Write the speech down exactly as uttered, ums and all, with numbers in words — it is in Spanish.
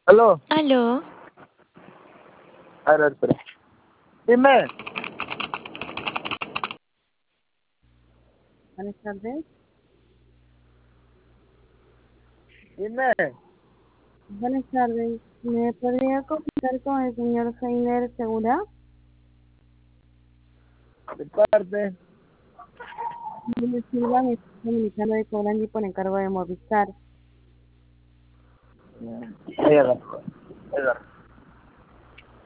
Aló. Aló. A ver, espera. Dime. Buenas tardes. Dime. Buenas tardes. ¿Me podría comunicar con el señor Jainer Segura? De parte. Me Silva, me estoy comunicando de Cobrandi por encargo de Movistar. Ahí agarro. Ahí agarro.